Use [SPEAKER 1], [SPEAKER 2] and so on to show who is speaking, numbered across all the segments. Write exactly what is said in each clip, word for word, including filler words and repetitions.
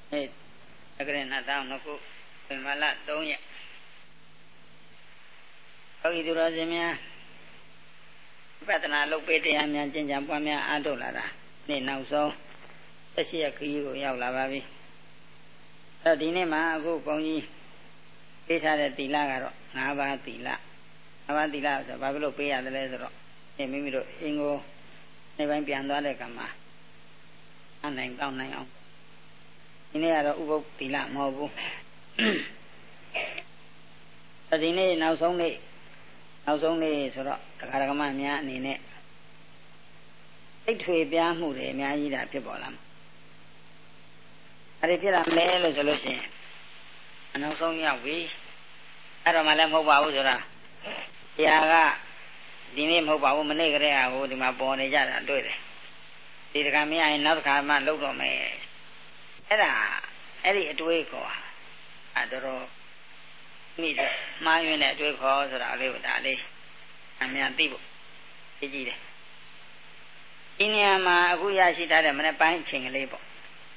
[SPEAKER 1] Eh, akhirnya tahu naku malah tahunya. Kalau itu rasanya, patna lok pete amnya jenjang puamnya ado lah dah. Ni nausau, saya kiyu yau lah babi. Tapi ni mah aku punyi, pesa ada tila karo, ngapa tila, ngapa tila sebab babi lok pete ada le soro. Ni mimi do ingo, ni bayi pian tu ada kamah. Anai kau nai au. Ini ada ubah tila mau bu. Tapi ni nausau ni. Nào xong đi rồi đó, tất cả các bạn nhá, này nè, ít thuê bia mua để mẹ gì đã phải bỏ lắm, ở đây phải làm lẽ rồi rồi chứ, nào xong nhau vì, ở đó mà làm hậu bảo rồi đó, thì à, đi nên hậu bảo mình này cái này à, thì mà bỏ này ra là đuổi đấy, thì cái mẹ anh nói cái mà lúc đó mẹ, cái là, cái gì đuổi có, à đó mi mai nguyên này tôi khó rồi đã lấy đã lấy anh em tiếp cái gì đấy in nhà mà aku ya chỉ đã để mình bán chừng lấy bộ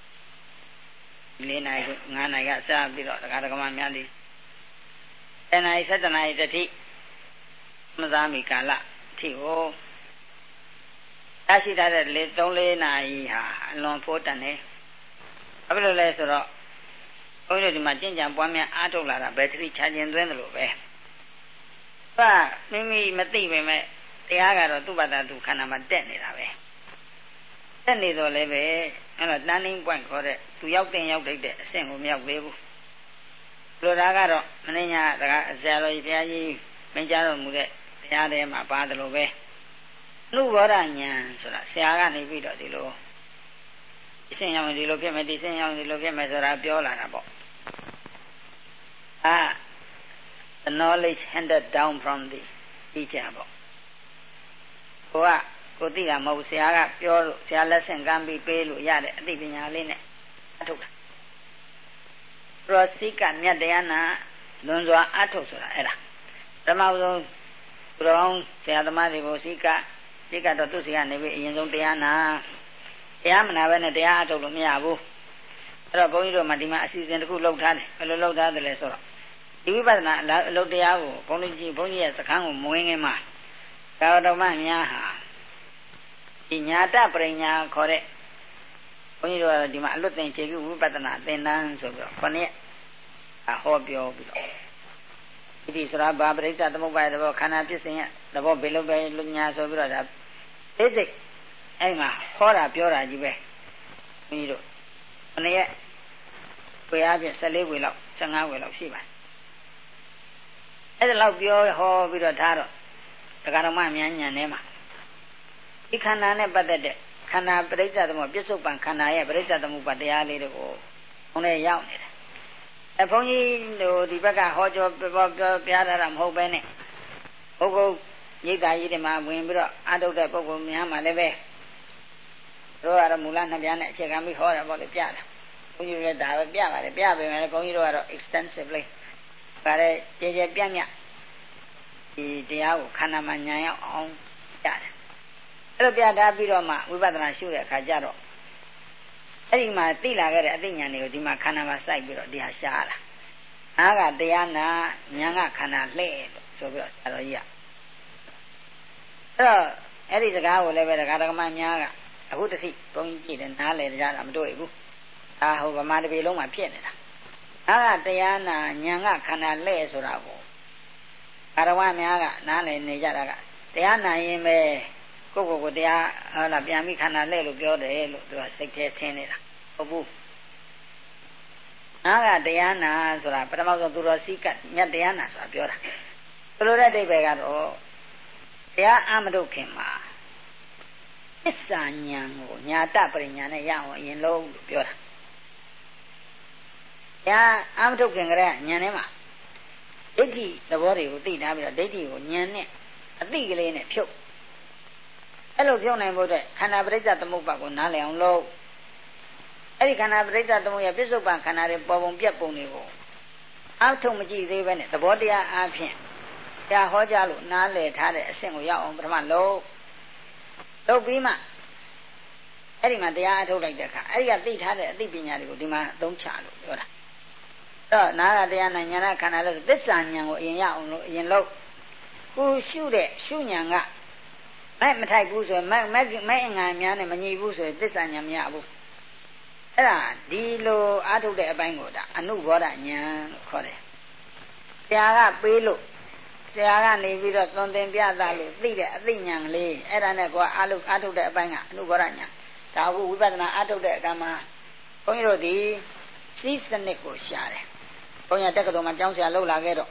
[SPEAKER 1] lấy này ngã này cái sao bị đó cái đó mà mình đi cái này sẽ này thì thì mà ra mi cả lạ thì ô ya chỉ đã để lấy tông lấy này ha long phố tận này à bây giờ lấy rồi Ôi rồi thì mà trên chẳng bọn mẹ á trâu là là battery charging lên rồi bé. Và mình mình mất đi về mẹ, thì á cái rồi tu bắt đầu tu khả năng mà chết này là bé. Chết này rồi lấy về, nó là đan ninh quan khó đấy, tu giáo tiền giáo đấy đấy, xem cũng giáo về bu. Rồi ra cái rồi, mình nhà là giờ rồi bây giờ mình trả rồi mua cái, thì á đây mà ba được rồi bé. Nụ vào ra nhà, rồi là xe cái này bị đó đi luôn. Xem nhau đi luôn phía mẹ đi xem nhau đi luôn phía mẹ rồi ra biểu là nào. Ah, the knowledge handed down from the teacher. Cô à, cô tí là mẫu xe á, biểu xe lesson cam bị bê lũ ya đấy, tí bị nhà lên này, á thúc. Rồi sĩ cảm nhận đấy na, luôn rồi á thúc rồi là, là. Rồi mà rồi, rồi ông xe tâm thì cô sĩ cả, sĩ cả đó tu sĩ này bị yên giống đấy na, đấy mà nào bên này đấy á thúc luôn nhà bu. Rồi bố như rồi mà đi mà assistant cũng lâu thà đấy, lâu lâu thà đấy là sao? Đi bắt na lâu đấy á, bố như gì bố như là kháng của mỗi người mà, cái đó mà nhà ha, thì nhà ta phải nhà khó đấy, bố như rồi đi mà lúc này chơi cái vụ bắt na tên đang sao đó, con này à họ biểu biểu, thì sura ba bữa giờ tao mua bài đó, khán giả biết gì nhá, đó bây lúc bây lúc nhà sao biểu đó, thế thì anh mà khó là biểu là gì vậy, bố như rồi con này quay áp sẽ lấy quay lọc, chẳng ai quay lọc gì vậy? Cái đó lọc biểu họ bị rồi thà rồi, tất cả mọi người nhà này mà, cái khán giả này bắt được, khán giả bây giờ tao mua biết số bằng khán giả ấy, bây giờ tao mua bắt được lấy được, ông này giàu này, em phong như đồ đi bắt cả họ cho bao bao bia ra làm hộp bên này, hộp hộp như cái gì thì mà muốn biết rồi, ăn đâu đấy bao gồm nhà mà lấy về. Rồi là mula nằm nhà này, chỉ cần biết họ là bao nhiêu bia đó, cũng như là đào bia mà bia về mà cũng như là extensively, cái này chỉ chỉ bia nhá, thì thì áo khăn mà nhảy ông bia, rồi bia đã bị rồi mà, bây giờ là siêu là khai rồi, ấy mà tí là cái đấy tí nhà này thì mà khăn mà sai bị rồi đi hạ xa là, à cái tí anh à nhà ngã khăn lệ, rồi bị rồi gì à, rồi ấy thì cái hồi lấy về cái đó mà nhà aku tu si, pun jadi nak le jalan dua ibu. Ah, aku kemarin belum mampu ni lah. Agak tiada nyanga kena le surabu. Karawan ni agak nak le ni jalan agak. Tiada ni me, kau kau tiada la biami kena le lu biar deh lu tu sekte ni lah. Abu. Agak tiada surab. Pertama tu tu rasi kat, ni tiada surab biar. Kalau ada di begaro, tiada amadu kema. Issa nyango nyata perinyane yang yin lo biar. Ya am tu kengre nyane ma. Deji labori ko ti na bi da deji ko nyane ati kale ne phuk. Ai lo phuk nai bo de khana parijja tamukpa ko na le aung lo. Ai di khana parijja tamuk ya pissuppa khana de paw pong piat pong ni ko a thuk ma ji thei be ne thabo taya a phyin ya ho ja lo na le tha de a sint ko yaw aung patama lo. Lúc bí mà အဲ့ဒီမှာတရားအထုတ်လိုက်တဲ့အခါအဲ့ဒီကသိထားတဲ့အသိပညာတွေကိုဒီမှာသုံးချလို့ပြောတာတော့နာကတရားနဲ့ဉာဏ်ခန္ဓာလို့သစ္စာဉာဏ်ကိုအရင်ရအောင်လို့အရင်လို့ကိုရှုတဲ့ရှုဉာဏ်ကမဲ့မထိုက်ဘူးဆိုရင်မဲ့မဲ့မဲ့အင်္ဂါများနဲ့မညီဘူးဆိုရင်သစ္စာဉာဏ်မရဘူးအဲ့ဒါဒီလိုအားထုတ်တဲ့အပိုင်းကိုဒါအနုဘောဓဉာဏ်လို့ခေါ်တယ်ဆရာကပေးလို့ဆရာကနေပြီးတော့သွန်သင်ပြသလို့သိတဲ့အသိဉာဏ်ကလေးအဲ့ဒါနဲ့ကိုအားလို့အားထုတ်တဲ့အပိုင်းကအနုဘောဓဉာဏ်ဒါအခုဝိပဿနာအားထုတ်တဲ့အခါမှာဘုန်းကြီးတို့ဒီစီးစနစ်ကိုရှာတယ်ဘုန်းကြီးတက္ကသိုလ်မှာကျောင်းဆရာလုပ်လာခဲ့တော့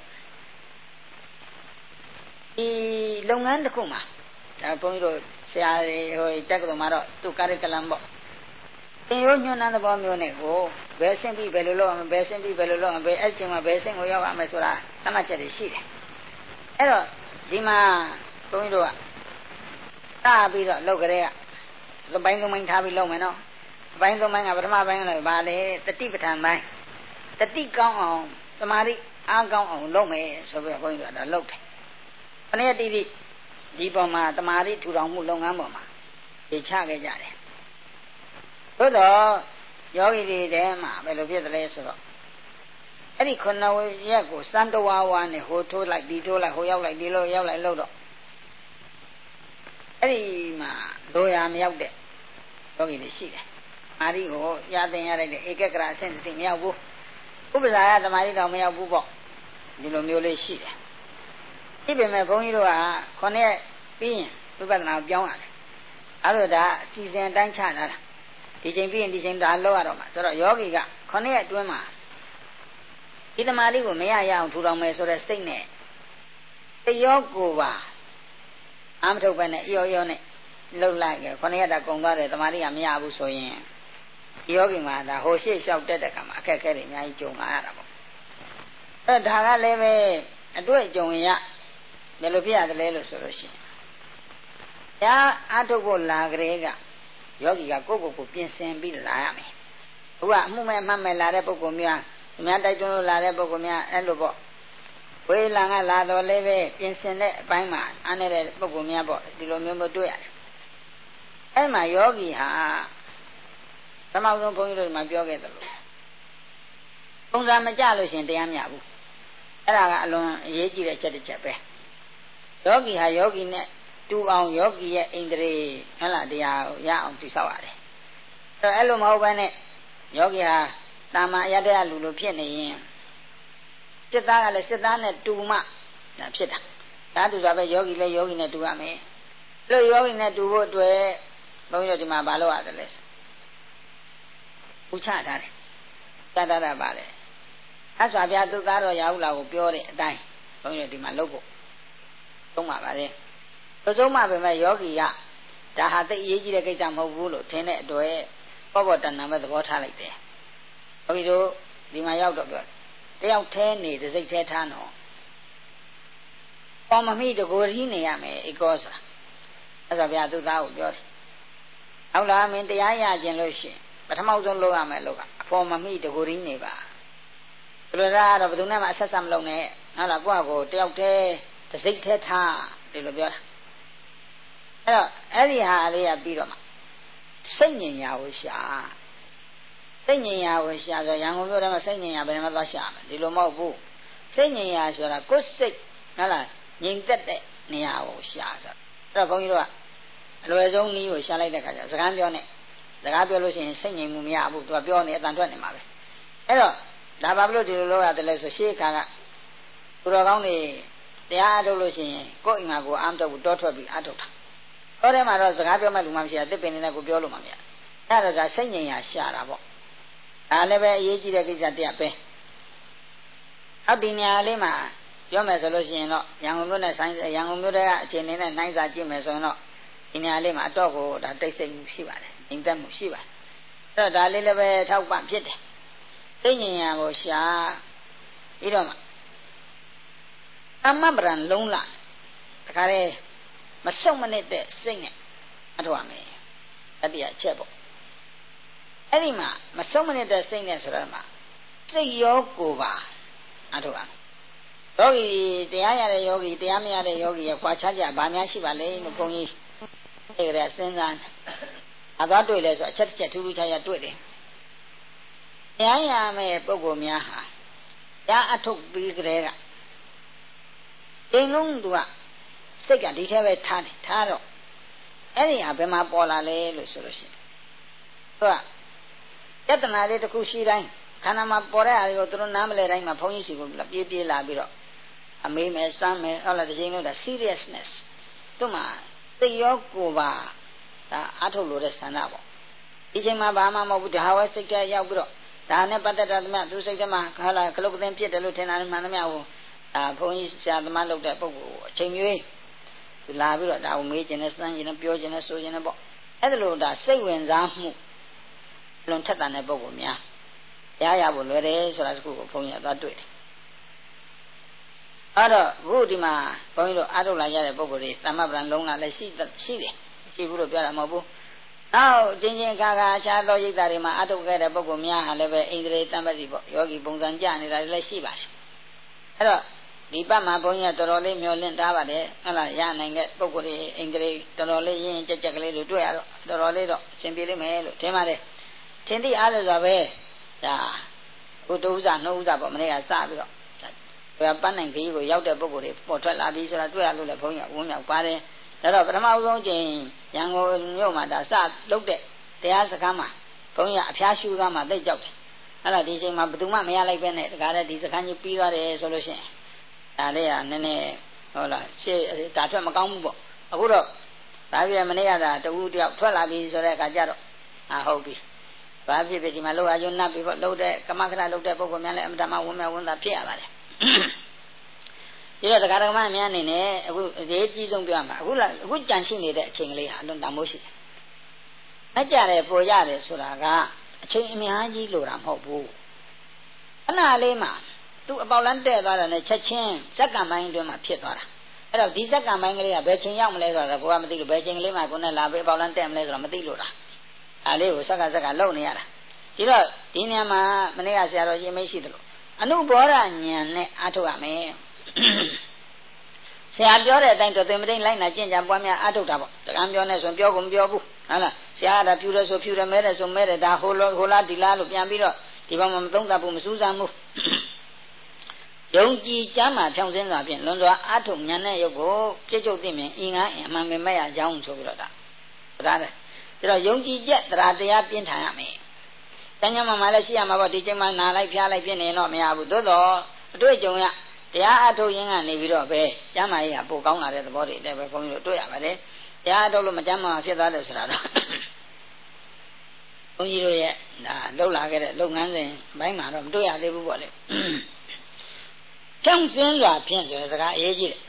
[SPEAKER 1] ဒီလုပ်ငန်းတစ်ခုမှာဒါဘုန်းကြီးတို့ဆရာတွေဟိုတက္ကသိုလ်မှာတော့သူကာရိကလမ်ပေါ့သင်ရိုးညွှန်းတဲ့သဘောမျိုးနဲ့ကိုဘယ်ဆင့်ပြီးဘယ်လိုလုပ်အောင်ဘယ်ဆင့်ပြီးဘယ်လိုလုပ်အောင်ဘယ်အချိန်မှာဘယ်ဆင့်ကိုရောက်အောင်ဆိုတာသတ်မှတ်ချက်တွေရှိတယ်အဲ့တော့ဒီမှာဘုန်းကြီးတို့ကတာပြီးတော့လုပ်ကြတဲ့ကဘိုင်းကမိုင်းထားပြီးလုပ်မယ်နော်ဘိုင်းကမိုင်းကပထမဘိုင်းကလည်းဗာလေတတိပဋ္ဌာန်ဘိုင်းတတိကောင်းအောင်သမာဓိအားကောင်းအောင်လုပ်မယ်ဆိုပြီးတော့ဘုန်းကြီးတို့ကလုပ်တယ်ခဏတိတိဒီပေါ်မှာသမာဓိထူထောင်မှုလုပ်ငန်းပေါ်မှာဖြေချခဲ့ကြတယ်သို့တော့ယောဂီတွေထဲမှာဘယ်လိုဖြစ်သလဲဆိုတော့အဲ့ဒီခုနဝရက်ကိုစံတဝါဝါနဲ့ဟိုထိုးလိုက်ဒီထိုးလိုက်ဟိုရောက်လိုက်ဒီလိုရောက်လိုက်လို့တော့အဲ့ဒီမှာလိုရာမရောက်တဲ့ယောဂီတွေရှိတယ်မာရီကိုရတင်ရတဲ့ဧကဂရအဆင့်တစ်မရောက်ဘူးဥပ္ပဇာယသမာဓိတော့မရောက်ဘူးပေါ့ဒီလိုမျိုးလေးရှိတယ်ဒီပေမဲ့ဘုန်းကြီးတို့ကခုနှစ်ပြီးရင်ဝိပဿနာပြောင်းရတယ်အဲ့လိုဒါအစီအစဉ်အတိုင်းချလာတာဒီချိန်ပြီးရင်ဒီချိန်ဒါလောက်ရတော့မှာဆိုတော့ယောဂီကခုနှစ်အတွင်းမှာဒီသမာဓိကိုမရရအောင်ထူထောင်မယ်ဆိုတဲ့စိတ်နဲ့တယောကိုပါအာမထုတ်ပဲနဲ့ရောရောနဲ့လှုပ်လိုက်ရခုနှစ်ရက်တာကုန်သွားတယ်သမာဓိကမရဘူးဆိုရင်ဒီယောဂီမှာဒါဟိုရှေ့လျှောက်တက်တဲ့ကံမှာအခက်အခဲတွေအများကြီးကြုံလာရတာပေါ့အဲဒါကလည်းပဲအတွေ့အကြုံရဘယ်လိုဖြစ်ရတယ်လဲလို့ဆိုလို့ရှိရင်ညာအာထုတ်ဖို့လာကြတဲ့ကယောဂီကကိုယ့်ကိုယ်ကိုပြင်ဆင်ပြီးလာရမယ်အခုကအမှုမဲ့အမှတ်မဲ့လာတဲ့ပုဂ္ဂိုလ်များအများတိုက်တွန်းလို့လာတဲ့ပုဂ္ဂိုလ်များအဲ့လိုပေါ့ဝေးလာကလာတော့လည်းပဲပြင်ဆင်တဲ့အပိုင်းမှာအားနေတဲ့ပုဂ္ဂိုလ်များပေါ့ဒီလိုမျိုးမျိုးတွေ့ရတယ်အဲ့မှာယောဂီဟာသမအောင်ဆုံးဘုန်းကြီးတို့မှာပြောခဲ့တယ်လို့ပုံစံမကြလို့ရှင်တရားမရဘူးအဲ့ဒါကအလွန်အရေးကြီးတဲ့ချက်တစ်ချက်ပဲယောဂီဟာယောဂီနဲ့တူအောင်ယောဂီရဲ့ဣန္ဒြေဟဲ့လားတရားကိုရအောင်တည်ဆောက်ရတယ်အဲ့အဲ့လိုမဟုတ်ဘဲနဲ့ယောဂီဟာတာမန်အရတ္တလူလိုဖြစ်နေရင်စိတ်သားကလည်းစိတ်သားနဲ့တူမှဒါဖြစ်တာဒါတူတာပဲယောဂီလည်းယောဂီနဲ့တူရမယ်လို့ယောဂီနဲ့တူဖို့အတွက်ဘုန်းကြီးတို့ဒီမှာမလုပ်ရတယ်လေဥချထားတယ်တတတာပါလေအဆွာပြသူကားတော်ရာဟုလာကိုပြောတဲ့အတိုင်းဘုန်းကြီးတို့ဒီမှာလုပ်ဖို့သုံးပါပါလေသုံးပါပဲမဲ့ယောဂီကဒါဟာသိအရေးကြီးတဲ့ကိစ္စမဟုတ်ဘူးလို့ထင်တဲ့အတွက်ပေါ့ပေါ့တန်တန်ပဲသဘောထားလိုက်တယ်ယောဂီတို့ဒီမှာရောက်တော့ပြောတယောက်แท้နေတစ်စိတ်แท้ထားတော့ပေါ်မမိတကိုယ်ကြီးနေရမယ်ဧကောဆိုတာအဲ့ဒါဗျာသူသားကိုပြောတယ်ဟုတ်လားမင်းတရားရခြင်းလို့ရှိရင်ပထမဆုံးလုပ်ရမယ်လို့ကအပေါ်မမိတကိုယ်ကြီးနေပါဘယ်လိုလဲတော့ဘယ်သူနဲ့မှအဆက်ဆက်မလုပ်နဲ့ဟုတ်လားကိုယ့်ကိုတယောက်แท้တစ်စိတ်แท้ထားဒီလိုပြောတာအဲ့တော့အဲ့ဒီဟာလေးကပြီးတော့မှစိတ်ညင်ညာကိုရှာစိတ်ညင်ညာကိုရှာဆိုရန်ကုန်မြို့ထဲမှာစိတ်ညင်ညာဘယ်မှာသွားရှာမလဲဒီလိုမဟုတ်ဘူးစိတ်ညင်ညာဆိုတာကိုယ်စိတ်ဟုတ်လားငြိမ်သက်တဲ့နေရာကိုရှာဆိုအဲ့တော့ဘုန်းကြီးတို့ကအလွယ်ဆုံးနည်းကိုရှာလိုက်တဲ့ခါကျစကားပြောနေစကားပြောလို့ရှိရင်စိတ်ငြိမ်မှုမရဘူးသူကပြောနေအတန်ထွက်နေမှာပဲအဲ့တော့ဒါဘာလို့ဒီလိုလုပ်ရတယ်လဲဆိုရှေးခါကသူတော်ကောင်းတွေတရားအထုတ်လို့ရှိရင်ကိုယ်အိမ်မှာကိုအာမထုတ်ဘူးတောထွက်ပြီးအထုတ်တာဟောထဲမှာတော့စကားပြောမဲ့လူမှမရှိတာတစ်ပင်နဲ့ကိုပြောလို့မှမရအဲ့ဒါကစိတ်ငြိမ်ရာရှာတာပေါ့ဒါလည်းပဲအရေးကြီးတဲ့ကိစ္စတရားပဲအောက်ဒီနေရာလေးမှာပြောမယ်ဆိုလို့ရှိရင်တော့ရန်ကုန်မြို့နဲ့ဆိုင်ရန်ကုန်မြို့ရဲ့အခြေအနေနဲ့နှိုင်းစာကြည့်မယ်ဆိုရင်တော့ဒီနေရာလေးမှာအတော့ကိုဒါတိတ်ဆိတ်မှုရှိပါတယ်ငြိမ်သက်မှုရှိပါတယ်အဲ့တော့ဒါလေးလည်းပဲထောက်ပံ့ဖြစ်တယ်စိတ်ငြိမ်ရာကိုရှာပြီးတော့မှအမပရံလုံးလာတခါလေမဆုတ်မနစ်တဲ့စိတ်နဲ့အထောက်အမယ်တတိယချက်ပေါ့အဲ့ဒီမှာမဆုတ်မနစ်တဲ့စိတ်နဲ့ဆိုတော့မှစိတ်ရောကိုယ်ပါအထောက်အမယ်ယောဂီတရားရတဲ့ယောဂီတရားမရတဲ့ယောဂီရဲ့ခွာခြားကြဘာများရှိပါလဲလို့ဘုန်းကြီးအဲ့ဒါစဉ်းစားအသွားတွေ့လဲဆိုအချက်တစ်ချက်ထူးထူးခြားခြားတွေ့တယ်တရားရမယ်ပုဂ္ဂိုလ်များဟာတရားအထုတ်ပြီးကြတဲ့ကအိမ်လုံးသူကစိတ်ကဒီထဲပဲထားတယ်ထားတော့အဲ့ဒီဟာဘယ်မှာပေါ်လာလဲလို့ဆိုလို့ရှိရင်သူကယတနာလေးတစ်ခုရှိတိုင်းခန္ဓာမှာပေါ်တဲ့အားတွေကိုသူတို့နားမလဲတိုင်းမှာဘုန်းကြီးစီကိုပြေးပြေးလာပြီးတော့အမေးမယ်စမ်းမယ်ဟုတ်လားဒီချိန်လို့ဒါ seriousness သူ့မှာသိရောကိုပါဒါအထုတ်လို့တဲ့ဆန္ဒပေါ့ဒီချိန်မှာဘာမှမဟုတ်ဘူးဒါဝဲစိတ်ထဲရောက်ပြီးတော့ဒါနဲ့ပတ်သက်တာသမျှသူစိတ်ထဲမှာခါလာကလုတ်ကင်းပြစ်တယ်လို့ထင်တာမှန်သမျှကိုဒါဘုန်းကြီးဆရာသမားလုပ်တဲ့ပုဂ္ဂိုလ်ကိုအချိန်မျိုးသူလာပြီးတော့ဒါကိုမေးခြင်းနဲ့စမ်းခြင်းနဲ့ပြောခြင်းနဲ့ဆိုခြင်းနဲ့ပေါ့အဲ့ဒါလို့ဒါစိတ်ဝင်စားမှုလွန်ထက်တာတဲ့ပုဂ္ဂိုလ်များရရဖို့လွယ်တယ်ဆိုတာတစ်ခုကိုဘုန်းကြီးကသွားတွေ့တယ်အဲ့တော့ဘုဒီမှာဘုန်းကြီးတို့အားထုတ်လာရတဲ့ပုဂ္ဂိုလ်တွေသမ္မပ္ပံလုံးလာလည်းရှိရှိတယ်ရှိဘူးလို့ပြောတာမဟုတ်ဘူးနောက်ချင်းချင်းခါခါအခြားသောရိတ်တာတွေမှာအားထုတ်ခဲ့တဲ့ပုဂ္ဂိုလ်များဟာလည်းပဲဣန္ဒြေတမ္ပတိပေါ့ယောဂီပုံစံကြနေတာလည်းရှိပါတယ်အဲ့တော့ဒီပတ်မှာဘုန်းကြီးကတော်တော်လေးမျောလင့်ထားပါတယ်ဟုတ်လားရနိုင်တဲ့ပုဂ္ဂိုလ်တွေဣန္ဒြေတော်တော်လေးရင်းကြက်ကြက်ကလေးတွေတွေ့ရတော့တော်တော်လေးတော့အဆင်ပြေလိမ့်မယ်လို့ထင်ပါတယ်ထင်သိအားလို့ဆိုပဲဒါဘုဒ္ဓဥစ္စာနှုတ်ဥစ္စာပေါ့မနေ့ကစပြီးတော့ဘယ်ပန်းနိုင်ခရီးကိုရောက်တဲ့ပုဂ္ဂိုလ်တွေပေါ်ထွက်လာပြီးဆိုတာတွေ့ရလို့လည်းဘုန်းကြီးကဝန်းမြောက်ပါတယ်ဒါတော့ပထမဦးဆုံးချိန်ရန်ကုန်မြို့မှာဒါစလုပ်တဲ့တရားစခန်းမှာဘုန်းကြီးကအဖျားရှူကားမှသိကြောက်တယ်အဲ့ဒါဒီချိန်မှာဘယ်သူမှမရလိုက်ပဲနဲ့တခါတည်းဒီစခန်းကြီးပြီးသွားတယ်ဆိုလို့ရှိရင်ဒါလေးကနည်းနည်းဟုတ်လားရှေ့ဒါထွက်မကောင်းဘူးပေါ့အခုတော့ဒါပြည့်မနေ့ကသာတူတယောက်ထွက်လာပြီဆိုတဲ့အခါကျတော့အာဟုတ်ပြီဘာဖြစ်ဖြစ်ဒီမှာလောက်အယုံနပ်ပြီးပေါ့လှုပ်တဲ့ကမခဏလှုပ်တဲ့ပုဂ္ဂိုလ်များလည်းအမတမဝန်းမဲ့ဝန်းသာဖြစ်ရပါတယ်ဒီတော့တရားဓမ္မများအနေနဲ့အခုအရေးကြီးဆုံးပြောရမှာအခုအခုကြံရှိနေတဲ့အချိန်ကလေးဟာအလွန်တန်ဖိုးရှိတယ်။အကြတယ်ပေါ်ရတယ်ဆိုတာကအချိန်အများကြီးလိုတာမဟုတ်ဘူး။အနာလေးမှာသူအပေါက်လန်းတဲ့သွားတာနဲ့ချက်ချင်းဇက်ကံပိုင်းအတွင်းမှာဖြစ်သွားတာ။အဲ့တော့ဒီဇက်ကံပိုင်းကလေးကဘယ်ချိန်ရောက်မလဲဆိုတော့ကိုကမသိလို့ဘယ်ချိန်ကလေးမှကိုနဲ့လာပြီးအပေါက်လန်းတဲ့မလဲဆိုတော့မသိလို့တာ။အဲလေးကိုဇက်ကဇက်ကလုံနေရတာ။ဒီတော့ဒီနေရာမှာမနေ့ကဆရာတော်ကြီးမရှိသလိုအနုဘောဓဉာဏ်နဲ့အားထုတ်ရမယ်။ဆရာပြောတဲ့အတိုင်းတော်သိမတိန်လိုက်နာကျင့်ကြံပွားများအားထုတ်တာပေါ့တကံပြောနေဆိုပြောကုန်ပြောဘူးဟုတ်လားဆရာကဒါဖြူတယ်ဆိုဖြူတယ်မဲတယ်ဆိုမဲတယ်ဒါဟိုလိုဟိုလားဒီလားလို့ပြန်ပြီးတော့ဒီဘက်မှာမသုံးသပ်ဘူးမစူးစမ်းဘူးယုံကြည်ကြမ်းမှဖြောင်းစင်းစွာဖြင့်လွန်စွာအားထုတ်ဉာဏ်နဲ့ရုပ်ကိုပြည့်ကျုပ်သိမြင်အင်္ဂါအမှန်ပဲမဲ့ရကြောင်းဆိုပြီးတော့ဒါဒါတဲ့ဒါတော့ယုံကြည်ချက်တရားတရားပြင်းထန်ရမယ်တဏှာမှာလည်းရှိရမှာပေါ့ဒီချိန်မှာနာလိုက်ဖျားလိုက်ဖြစ်နေတော့မရဘူးသို့တော့အတွေ့အကြုံရတရားအထုတ်ရင်းကနေပြီးတော့ပဲကျမ်းမာရေးကပိုကောင်းလာတဲ့သဘောတွေလည်းပဲဘုန်းကြီးတို့တွေ့ရပါတယ်တရားအထုတ်လို့မကျမ်းမာဖြစ်သွားတယ်ဆိုတာတော့ဘုန်းကြီးတို့ရဲ့ဒါလှုပ်လာခဲ့တဲ့လုပ်ငန်းစဉ်ဘိုင်းမှာတော့မတွေ့ရသေးဘူးပေါ့လေဖြောင်းစင်းစွာဖြင့်ဆိုတဲ့စကားအရေးကြီးတယ်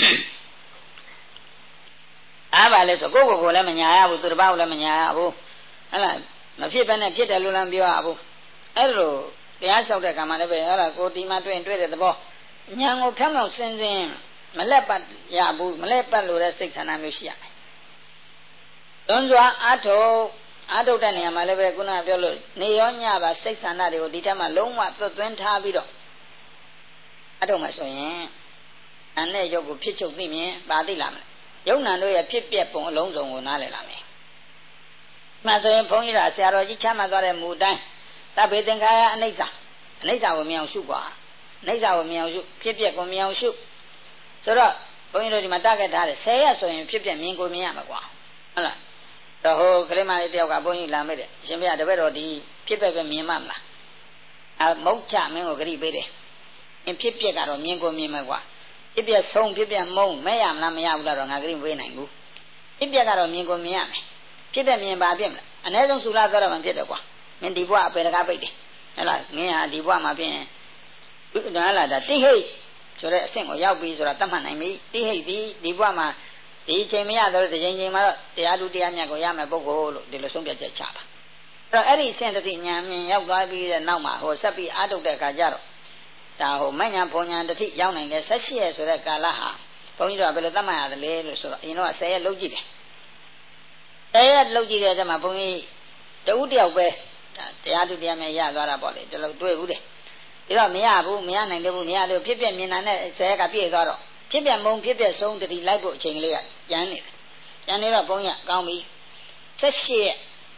[SPEAKER 1] အားပါလဲဆိုကိုယ့်ကိုယ်ကိုလည်းမညာရဘူးသူတစ်ပါးကိုလည်းမညာရဘူးဟုတ်လားမဖြစ်ဘဲနဲ့ဖြစ်တယ်လို့လည်းပြောရဘူးအဲ့လိုတရားလျှောက်တဲ့ကံမှာလည်းပဲဟုတ်လားကိုဒီမှာတွေ့ရင်တွေ့တဲ့သဘောဉာဏ်ကိုဖြောင်းဖြောင်းစင်းစင်းမလက်ပတ်ရဘူးမလက်ပတ်လို့တဲ့စိတ်ဆန္ဒမျိုးရှိရမယ်။လွန်စွာအာထုတ်အာထုတ်တဲ့နေရာမှာလည်းပဲခုနကပြောလို့နေရောညပါစိတ်ဆန္ဒတွေကိုဒီထက်မှလုံးဝသွတ်သွင်းထားပြီးတော့အာထုတ်မှဆိုရင်အန်နဲ့ရုပ်ကိုဖြစ်ချုပ်သိမြင်ပါသိလာမယ်။ယုံနာတို့ရဲ့ဖြစ်ပျက်ပုံအလုံးစုံကိုနားလည်လာမယ်။မှဆိုရင်ဘုန်းကြီးကဆရာတော်ကြီးချမ်းသာသွားတဲ့မူတိုင်းသဗ္ဗေသင်္ခါရအနိစ္စအနိစ္စကိုမြင်အောင်ရှုပါနိစ္စကိုမြင်အောင်ရှုဖြစ်ပျက်ကိုမြင်အောင်ရှုဆိုတော့ဘုန်းကြီးတို့ဒီမှာတတ်ခဲ့ထားတယ်ဆယ်ရက်ဆိုရင်ဖြစ်ပျက်မြင်ကိုမြင်ရမှာကွာဟုတ်လားတော့ဟိုကလေးမလေးတယောက်ကဘုန်းကြီးလာမိတယ်အရှင်ဘုရားတပည့်တော်ဒီဖြစ်ပျက်ပဲမြင်မှမလားအမုတ်ချမင်းကိုဂရိပေးတယ်အင်းဖြစ်ပျက်ကတော့မြင်ကိုမြင်မှာကွာဖြစ်ပျက်ဆုံးဖြစ်ပျက်မုံမဲ့ရမလားမရဘူးလားတော့ငါဂရိမပေးနိုင်ဘူးဖြစ်ပျက်ကတော့မြင်ကိုမြင်ရမယ်ဖြစ်ပျက်မြင်ပါဖြစ်မလားအ ਨੇ ဆုံးဆူလာသွားတော့မှဖြစ်တယ်ကွာမင်းဒီဘဝအပေတကားပိတ်တယ်ဟုတ်လားငင်းဟာဒီဘဝမှာဖြစ်ရင်ဒါလာတာတိဟိတ်ဆိုတဲ့အဆင့်ကိုရောက်ပြီဆိုတာသတ်မှတ်နိုင်ပြီတိဟိတ်ဒီဒီဘဝမှာဒီချိန်မရတော့ဒီချိန်ချိန်မှာတော့တရားသူတရားမြတ်ကိုရမယ်ပုဂ္ဂိုလ်လို့ဒီလိုဆုံးဖြတ်ချက်ချတာအဲ့တော့အဲ့ဒီအဆင့်တစ်တိဉာဏ်မြင်ရောက်သွားပြီးတဲ့နောက်မှာဟိုဆက်ပြီးအားထုတ်တဲ့အခါကျတော့ဒါဟိုမဉဏ်ဘုံဉဏ်တစ်တိရောက်နိုင်တဲ့ဆက်ရှိရဆိုတဲ့ကာလဟာဘုန်းကြီးတို့ကဘယ်လိုသတ်မှတ်ရသလဲလို့ဆိုတော့အရင်တော့ဆယ်ရက်လုပ်ကြည့်တယ်ဆယ်ရက်လုပ်ကြည့်တဲ့အခါမှာဘုန်းကြီးတဦးတယောက်ပဲတရားသူတရားမြတ်ရသွားတာပေါ့လေဒီလိုတွေ့ဘူးတယ်ဒီတော့မရဘူးမရနိုင်တယ်ဘူးမရလို့ဖြစ်ပြမြင်တာနဲ့ဆယ်ရက်ကပြည့်သွားတော့ဖြစ်ပြမုံဖြစ်ပြဆုံးတတိလိုက်ဖို့အချိန်ကလေးကကျန်နေတယ်ကျန်နေတော့ဘုန်းကြီးကောင်းပြီဆက်ရှိ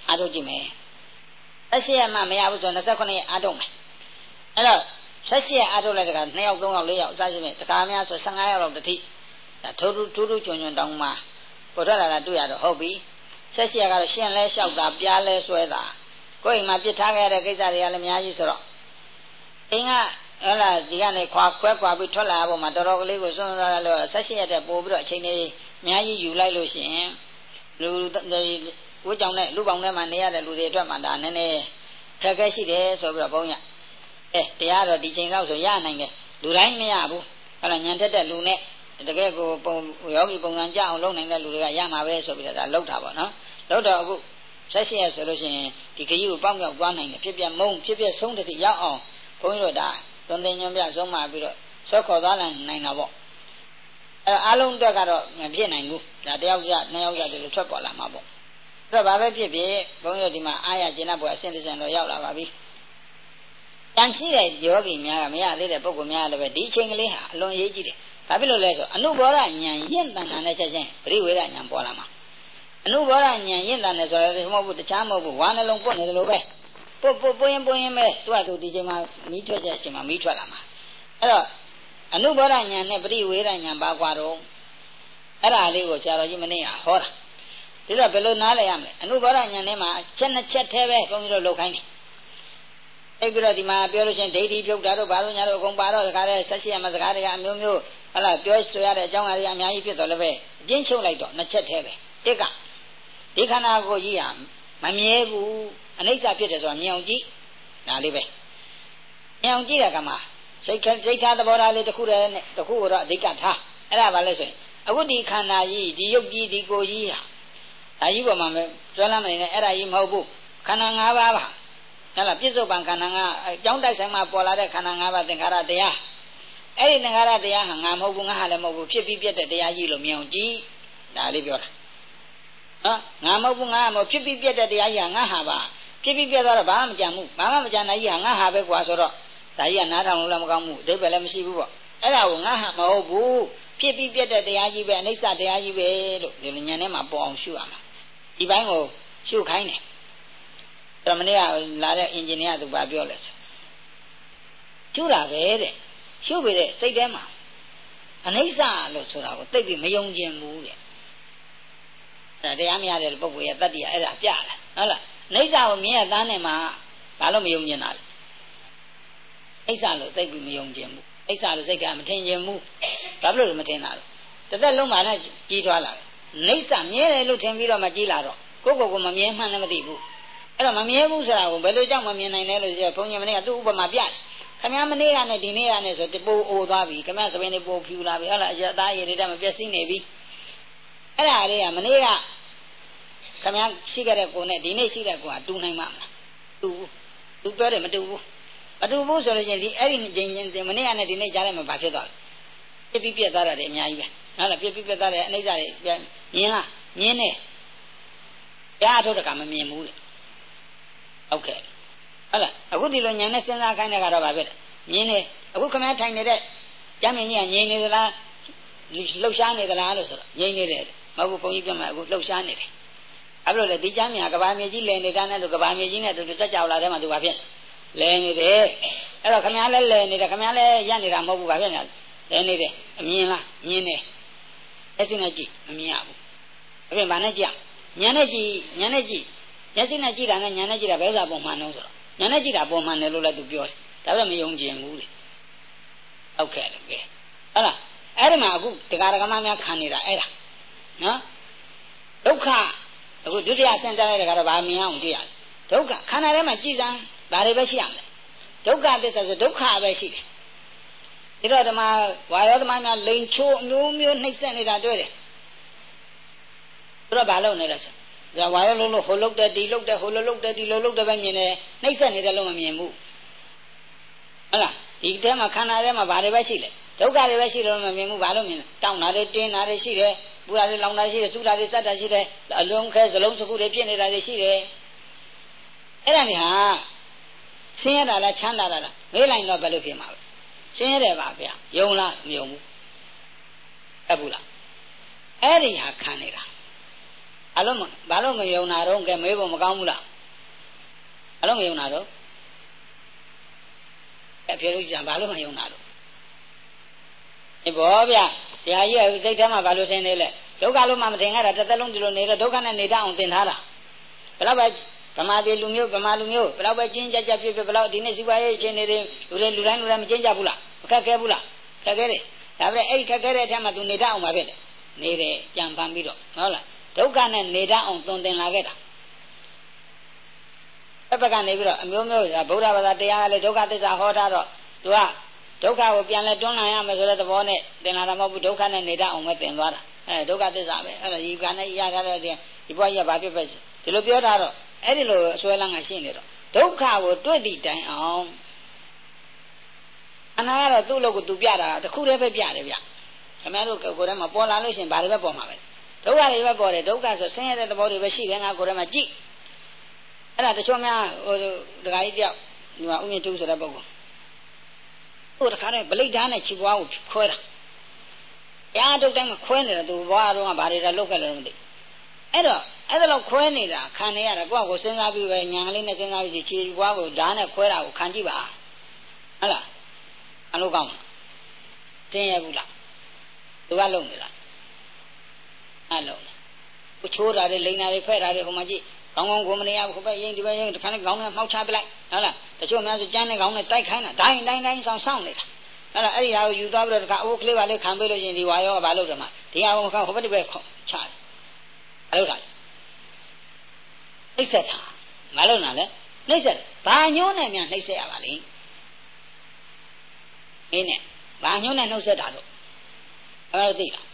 [SPEAKER 1] အားထုတ်ကြည့်မယ်ဆက်ရှိရမှမရဘူးဆိုတော့နှစ်ခုနှစ်အားထုတ်မယ်အဲ့တော့ဆက်ရှိရအားထုတ်လိုက်တဲ့ကနှစ်ယောက်သုံးယောက်လေးယောက်အစားရှိမယ်တကားများဆို၁၅ယောက်လောက်တစ်ထိဒါထိုးထိုးထိုးချွန်ချွန်တောင်းမှပေါ်ထွက်လာတာတွေ့ရတော့ဟုတ်ပြီဆက်ရှိရကတော့ရှင်းလဲလျှောက်တာပြားလဲဆွဲတာကိုယ်အိမ်မှာပြစ်ထားခဲ့တဲ့ကိစ္စတွေကလည်းအများကြီးဆိုတော့အိမ်ကဟုတ်လားဒီကနေခွာခွဲခွာပြီးထွက်လာတဲ့ပုံမှာတော်တော်ကလေးကိုစွန့်စားရလို့ဆက်ရှိရတဲ့ပို့ပြီးတော့အချိန်လေးအများကြီးယူလိုက်လို့ရှိရင်လူဝိကြောင်နဲ့လူပေါင်းထဲမှာနေရတဲ့လူတွေအတွက်မှဒါနည်းနည်းခက်ခဲရှိတယ်ဆိုပြီးတော့ဘုန်းကြီးအဲတရားတော့ဒီချိန်လောက်ဆိုရနိုင်တယ်လူတိုင်းမရဘူးဟုတ်လားညံတက်တဲ့လူနဲ့တကယ်ကိုပုံယောဂီပုံစံကြအောင်လုပ်နိုင်တဲ့လူတွေကရမှာပဲဆိုပြီးတော့ဒါလောက်တာပေါ့နော်လောက်တော့အခုဆက်ရှိရဆိုလို့ရှိရင်ဒီခကြီးကိုပေါက်မြောက်သွားနိုင်တယ်ဖြစ်ပြမုံဖြစ်ပြဆုံးတဲ့ရောက်အောင်ဘုန်းကြီးတို့ဒါသွန်သင်ညွှန်ပြဆုံးမပြီးတော့ဆွဲခေါ်သွားနိုင်တာပေါ့အဲအားလုံးအတွက်ကတော့မဖြစ်နိုင်ဘူးဒါတယောက်ကြနှစ်ယောက်ကြဒီလိုထွက်ပေါ်လာမှာပေါ့အဲ့တော့ဘာပဲဖြစ်ဖြစ်ဘုန်းကြီးတို့ဒီမှာအားရကျင်တဲ့ဘုရားအစဉ်တစ်စဉ်တော့ရောက်လာပါပြီတန်ရှိတဲ့ယောဂီများကမရသေးတဲ့ပုဂ္ဂိုလ်များလည်းပဲဒီအချိန်ကလေးဟာအလွန်အရေးကြီးတယ်ဘာဖြစ်လို့လဲဆိုအနုဘောဓဉာဏ်ရင့်တန်တာနဲ့ချက်ချင်းပရိဝေဒဉာဏ်ပေါ်လာမှာအနုဘောဓဉာဏ်ရင့်တန်တယ်ဆိုတော့မဟုတ်ဘူးတခြားမဟုတ်ဘူးဝါနှလုံးပွတ်နေတယ်လို့ပဲပုတ်ပုတ်ပွင်းပွင်းပဲသူကသူဒီချိန်မှာမီးထွက်တဲ့အချိန်မှာမီးထွက်လာမှာအဲ့တော့အနုဘောဓဉာဏ်နဲ့ပရိဝေဒဉာဏ်ပါကွာတော့အဲ့ဒါလေးကိုဆရာတော်ကြီးမနေ့ကဟောတာဒီတော့ဘယ်လိုနားလဲရမလဲအနုဘောဓဉာဏ်နဲ့မှာချက်နှစ်ချက်သေးပဲဘုန်းကြီးတို့လောက်ခိုင်းတယ်အဲ့ပြီးတော့ဒီမှာပြောလို့ချင်းဒိဋ္ဌိဖြုတ်တာတို့ဘာလို့ညာတို့အကုန်ပါတော့ဒါကြတဲ့ဆက်ရှိရမစကားတွေကအမျိုးမျိုးဟလာပြောဆိုရတဲ့အကြောင်းအရာတွေအများကြီးဖြစ်တော့လည်းပဲအကျဉ်းချုပ်လိုက်တော့နှစ်ချက်သေးပဲတစ်ကဒီခန္ဓာကိုယ်ကြီးဟာမမြဲဘူးအနိစ္စဖြစ်တယ်ဆိုတာမြင်အောင်ကြည့်ဒါလေးပဲမြင်အောင်ကြည့်တဲ့ကမှာစိတ်စိတ်ထားသဘောထားလေးတစ်ခုတည်းနဲ့တစ်ခုတော့အဓိကထားအဲ့ဒါဘာလဲဆိုရင်အခုဒီခန္ဓာကြီးဒီရုပ်ကြီးဒီကိုယ်ကြီးဟာဒါကြီးပေါ်မှာကျွမ်းလမ်းမနေနဲ့အဲ့ဒါကြီးမဟုတ်ဘူးခန္ဓာ၅ပါးပါဟုတ်လားပြစ္ဆုတ်ပံခန္ဓာ၅အကြောင်းတိုက်ဆိုင်မှာပေါ်လာတဲ့ခန္ဓာ၅ပါးသင်္ခါရတရားအဲ့ဒီသင်္ခါရတရားဟာငါမဟုတ်ဘူးငါဟာလည်းမဟုတ်ဘူးဖြစ်ပြီးပြတ်တဲ့တရားကြီးလို့မြင်အောင်ကြည့်ဒါလေးပြောတာနော်ငါမဟုတ်ဘူးငါမဟုတ်ဖြစ်ပြီးပြတ်တဲ့တရားကြီးဟာငါဟာပါဖြစ်ပြီးပြတ်သွားတော့ဘာမှမကြံဘူးဘာမှမကြံနိုင်ကြီးဟာငါဟာပဲကွာဆိုတော့ဒါကြီးကနားထောင်လို့လည်းမကောင်းဘူးအဓိပ္ပာယ်လည်းမရှိဘူးပေါ့အဲ့ဒါကိုငါဟာမဟုတ်ဘူးဖြစ်ပြီးပြတ်တဲ့တရားကြီးပဲအနိစ္စတရားကြီးပဲလို့ဒီဉာဏ်ထဲမှာပေါ်အောင်ရှုရမှာဒီဘိုင်းကိုရှုခိုင်းတယ်အဲ့မနေ့ကလာတဲ့အင်ဂျင်နီယာသူဘာပြောလဲရှုတာပဲတဲ့ရှုပေတဲ့စိတ်ထဲမှာအနိစ္စလို့ဆိုတာကိုသိပြီးမယုံကျင်ဘူးတဲ့အဲ့တရားမရတဲ့ပုဂ္ဂိုလ်ရဲ့တတ္တိကအဲ့ဒါပြတယ်ဟုတ်လားအနိစ္စကိုမြင်ရသားနဲ့မှဘာလို့မယုံကျင်တာလဲအိဋ္ဌလို့သိပြီးမယုံကျင်ဘူးအိဋ္ဌလို့စိတ်ကမထင်ကျင်ဘူးဘာဖြစ်လို့မထင်တာလဲတစ်သက်လုံးမှလည်းကြီးထွားလာတယ်အိဋ္ဌမြဲတယ်လို့ထင်ပြီးတော့မှကြီးလာတော့ကိုယ့်ကိုယ်ကိုမမြဲမှန်းလည်းမသိဘူးအဲ့တော့မမြဲဘူးဆိုတာကိုဘယ်လိုကြောင့်မမြင်နိုင်လဲလို့ဆိုတော့ဘုန်းကြီးမနေ့ကသူ့ဥပမာပြတယ်ခမည်းမနေ့ကနဲ့ဒီနေ့ကနဲ့ဆိုတပိုးအိုသွားပြီခမည်းစပင်းလေးပိုးဖြူလာပြီဟုတ်လားအသားရည်တွေတည်းမပြည့်စည်နေပြီအဲ့ဒါလေးကမနေ့ကခမည်းရှိခဲ့တဲ့ကိုနဲ့ဒီနေ့ရှိတဲ့ကိုကတူနိုင်မှာမလားတူဘူးသူပြောတယ်မတူဘူးမတူဘူးဆိုလို့ချင်းဒီအဲ့ဒီချိန်ချင်းမနေ့ကနဲ့ဒီနေ့ကြားထဲမှာဘာဖြစ်သွားလဲပြစ်ပြီးပြက်သွားတာတွေအများကြီးပဲဟုတ်လားပြစ်ပြီးပြက်သွားတဲ့အနိစ္စတွေမြင်လားမြင်နေကြားအထုတ်တကမမြင်ဘူးလေဟုတ်ကဲ့ဟုတ်လားအခုဒီလိုညာနဲ့စဉ်းစားခိုင်းတဲ့ကတော့ဗာပဲမြင်နေအခုခမည်းထိုင်နေတဲ့ကျမ်းမြင်ကြီးကငြိမ်နေသလားလှုပ်ရှားနေသလားလို့ဆိုတော့ငြိမ်နေတယ်မဟုတ်ဘူးဘုန်းကြီးပြောမှအခုလှုပ်ရှားနေတယ်အဲ့လိုလေဒီကျမ်းမြင်ကဘာမြေကြီးလည်နေတာနဲ့လို့ကဘာမြေကြီးနဲ့သူစက်ကြောလာတဲ့မှာသူဗာဖြစ်လဲနေတယ်အဲ့တော့ခမည်းလည်းလဲနေတယ်ခမည်းလည်းရက်နေတာမဟုတ်ဘူးဗာဖြစ်နေလဲနေတယ်အမြင်လားမြင်တယ်အဲ့ဒီနဲ့ကြည့်မမြင်ရဘူးအဲ့ပြန်ဗာနဲ့ကြည့်ညာနဲ့ကြည့်ညာနဲ့ကြည့်မျက်စိနဲ့ကြည့်တာနဲ့ညာနဲ့ကြည့်တာဘယ်ဥစ္စာပုံမှန်တော့ဆိုတော့ညာနဲ့ကြည့်တာပုံမှန်တယ်လို့လည်းသူပြောတယ်ဒါပေမဲ့မယုံကျင်ဘူးလေဟုတ်ကဲ့လေကဲဟုတ်လားအဲ့ဒီမှာအခုတရားဓမ္မများခံနေတာအဲ့ဒါနော်ဒုက္ခအခုဒုတိယဆင့်တက်လိုက်တဲ့ကတော့ဗာမြင်အောင်ကြည့်ရတယ်ဒုက္ခခန္ဓာထဲမှာကြည်စမ်းဒါတွေပဲရှိရမယ်ဒုက္ခသစ္စာဆိုဒုက္ခပဲရှိတယ်ဒီတော့ဓမ္မဝါယောဓမ္မများလိန်ချိုးအမျိုးမျိုးနှိမ့်ဆက်နေတာတွေ့တယ်သူတို့ဘာလုပ်နေလဲဆိုဒါဝါရောလုံးလို့ဟိုလုတ်တယ်ဒီလုတ်တယ်ဟိုလိုလုတ်တယ်ဒီလိုလုတ်တယ်ပဲမြင်တယ်နှိမ့်ဆက်နေတယ်လို့မမြင်ဘူးဟုတ်လားဒီထဲမှာခန္ဓာထဲမှာဘာတွေပဲရှိလဲဒုက္ခတွေပဲရှိတယ်လို့မမြင်ဘူးဘာလို့မြင်လဲတောင်းတာတွေတင်းတာတွေရှိတယ်ပူတာတွေလောင်တာရှိတယ်စူတာတွေစက်တာရှိတယ်အလုံးခဲစလုံးစခုတွေဖြစ်နေတာတွေရှိတယ်အဲ့ဒါတွေဟာဆင်းရဲတာလားချမ်းသာတာလားမေးလိုက်တော့ဘယ်လိုဖြစ်မှာလဲဆင်းရဲတယ်ပါဗျာယုံလားမယုံဘူးအဲ့ဘူးလားအဲ့ဒီဟာခံနေတာအလုံးဘာလို့မယုံနာတော့ကဲမေးဖို့မကောင်းဘူးလားဘာလို့မယုံနာတော့အဖေတို့ကြံဘာလို့မယုံနာတော့ဒီဘောဗျတရားကြီးကစိတ်ထဲမှာဘာလို့ထင်နေလဲဒုက္ခလို့မှမထင်ရတာတစ်သက်လုံးဒီလိုနေတော့ဒုက္ခနဲ့နေတတ်အောင်သင်ထားတာဘယ်တော့ပဲဗမာပြည်လူမျိုးဗမာလူမျိုးဘယ်တော့ပဲကျင်းကြကြဖြစ်ဖြစ်ဘယ်တော့ဒီနေ့စီပွားရေးအခြေအနေတွေလူတွေလူတိုင်းလူတိုင်းမကျင်းကြဘူးလားမခက်ခဲဘူးလားခက်ခဲတယ်ဒါပေမဲ့အဲ့ဒီခက်ခဲတဲ့အထက်မှာသူနေတတ်အောင်ပါပဲလေနေတယ်ကြံပန်းပြီးတော့ဟုတ်လားဒုက္ခနဲ့နေတတ်အောင်သွန်သင်လာခဲ့တာဘက်ဘက်ကနေပြီးတော့အမျိုးမျိုးဗုဒ္ဓဘာသာတရားကလည်းဒုက္ခသစ္စာဟောထားတော့သူကဒုက္ခကိုပြန်လဲတွန်းလှန်ရမယ်ဆိုတဲ့သဘောနဲ့သင်လာတာမဟုတ်ဘူးဒုက္ခနဲ့နေတတ်အောင်ပဲသင်သွားတာအဲဒုက္ခသစ္စာပဲအဲ့ဒါဒီကနေ့ရထားတဲ့ဒီဘဝကြီးကဘာဖြစ်ပဲဒီလိုပြောတာတော့အဲ့ဒီလိုအစွဲလန်းကရှိနေတော့ဒုက္ခကိုတွေ့သည့်တိုင်အောင်အနာကတော့သူ့လို့ကိုသူပြတာတခုတည်းပဲပြတယ်ဗျခင်ဗျားတို့ကိုယ်ထဲမှာပေါ်လာလို့ရှိရင်ဘာတွေပဲပေါ်မှာပဲဒုက္ခတွေပဲပေါ်တယ်ဒုက္ခဆိုဆင်းရဲတဲ့သဘောတွေပဲရှိတယ်ငါကိုယ်ထဲမှာကြည့်အဲ့ဒါတချို့များဟိုဒကာကြီးတယောက်ဒီမှာဥမြင့်တူဆိုတဲ့ပုဂ္ဂိုလ်ဟိုတခါနဲ့ဗလိတ်ဓာတ်နဲ့ခြေပွားကိုခွဲတာရားဒုက္ခတိုင်းမှာခွဲနေတယ်သူဘွားတော့ကဘာတွေတော့လုတ်ခဲ့လို့မသိအဲ့တော့အဲ့ဒါလောက်ခွဲနေတာခံနေရတာကိုယ့်ကိုစဉ်းစားပြီးပဲညာကလေးနဲ့စဉ်းစားပြီးခြေပွားကိုဓာတ်နဲ့ခွဲတာကိုခံကြည့်ပါဟုတ်လားအလုပ်ကောင်းတင်းရဘူးလားသူကလုံနေတာအဲ့လုံတယ်ကိုချိုးတာတွေလိန်တာတွေဖဲ့တာတွေဟိုမှာကြည့်ကောင်းကောင်းကိုမနေရဘူးဟိုဘက်ရင်ဒီဘက်ရင်တစ်ခါနဲ့ခေါင်းနဲ့မှောက်ချပလိုက်ဟုတ်လားတချို့များဆိုကျန်းတဲ့ခေါင်းနဲ့တိုက်ခိုင်းတာဒိုင်းတိုင်းတိုင်းဆောင်ဆောင်နေတာအဲ့ဒါအဲ့ဒီဟာကိုယူသွားပြီးတော့တခါအိုးကလေးပါလေးခံပေးလို့ရှိရင်ဒီဝါရောကဘာလုပ်တယ်မှာဒီဟာကိုဟိုဘက်ဒီဘက်ချတယ်ဘာလုပ်တာလဲနှိမ့်ဆက်တာမလုပ်နာလဲနှိမ့်ဆက်ဘာညိုးနဲ့များနှိမ့်ဆက်ရပါလိမ့်အင်းနဲ့ဘာညိုးနဲ့နှုတ်ဆက်တာတော့အဲ့ဒါသိလား